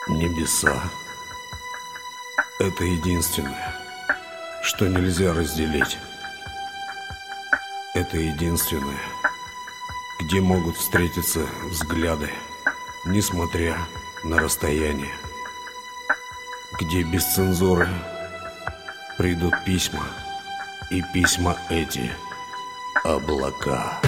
Небеса — это единственное, что нельзя разделить. Это единственное, где могут встретиться взгляды, несмотря на расстояние. Где без цензуры придут письма, и письма эти — облака.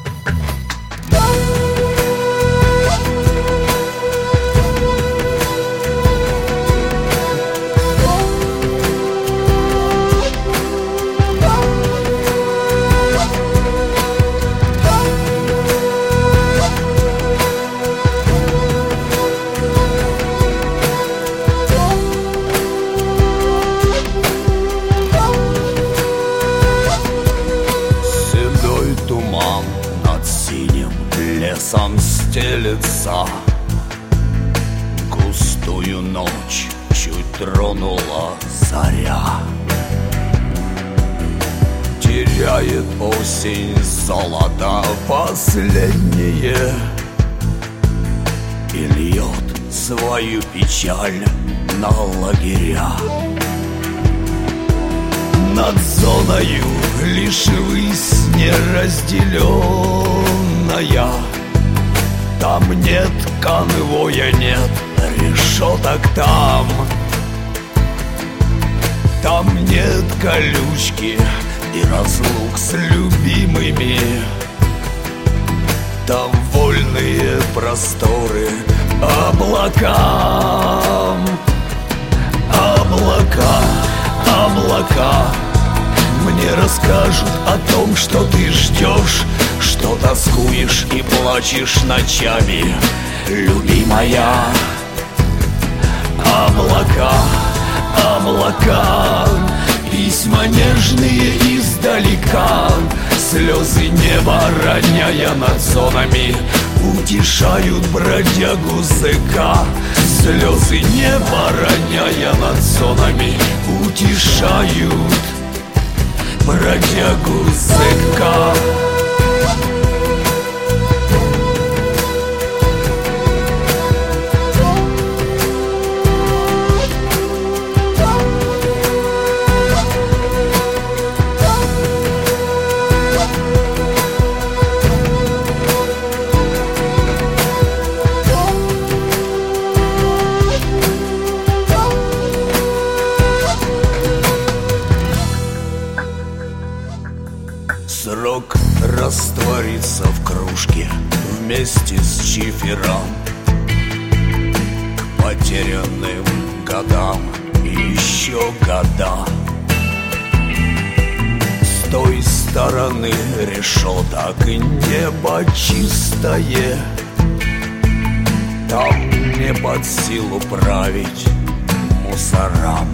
Лесом стелется, густую ночь чуть тронула заря. Теряет осень золото последнее и льет свою печаль на лагеря. Над зоною лишь высь неразделенная. Там нет конвоя, нет решеток там. Там нет колючки и разлук с любимыми. Там вольные просторы облакам. Облака, облака мне расскажут о том, что ты ждешь, что тоскуешь и плачешь ночами, любимая. Облака, облака, письма нежные издалека, слезы неба роняя над зонами, утешают бродягу зыка. Слезы неба роняя над зонами, утешают бродягу зыка. Срок растворится в кружке вместе с чифером. К потерянным годам и еще года. С той стороны решеток небо чистое. Там не под силу править мусорам.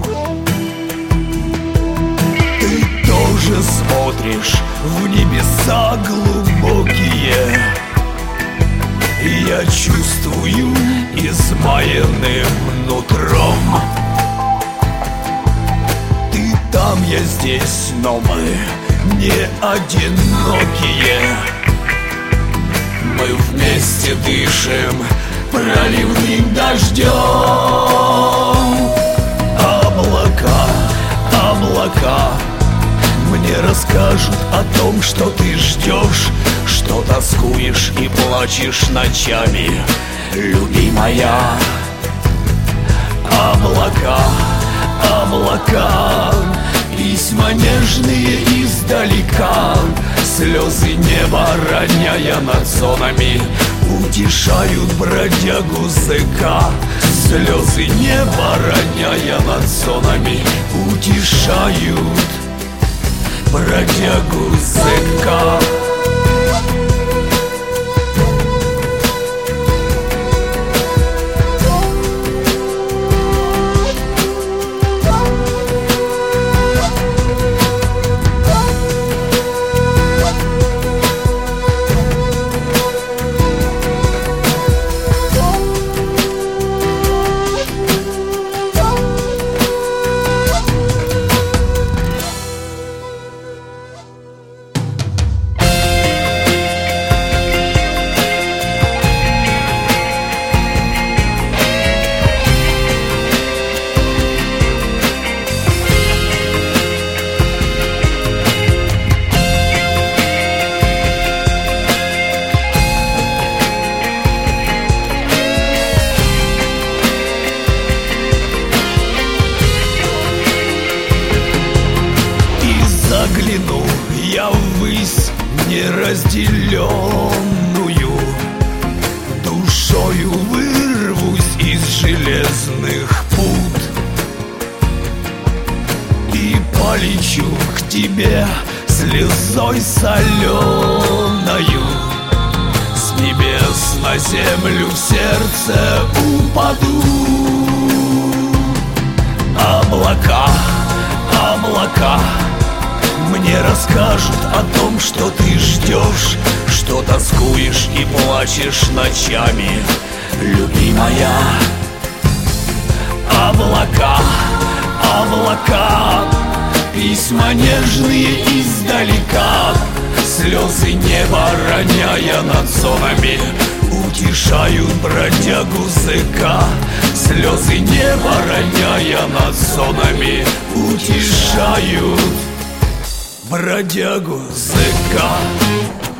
Тоже смотришь в небеса глубокие. Я чувствую измаянным нутром. Ты там, я здесь, но мы не одинокие. Мы вместе дышим проливным дождем. Облака, облака мне расскажут о том, что ты ждешь, что тоскуешь и плачешь ночами, любимая. Облака, облака, письма нежные издалека, слезы неба роняя над зонами, утешают бродягу зыка. Слезы неба роняя над зонами, утешают бродягу зыка. населенную, душою вырвусь из железных пут и полечу к тебе слезой соленою. С небес на землю в сердце упаду. Облака, облака мне расскажут о том, что ты ждешь, что тоскуешь и плачешь ночами, любимая. Облака, облака, письма нежные издалека, слезы неба роняя над зонами, утешают бродягу зыка. Слезы неба роняя над зонами, утешают бродягу зыка.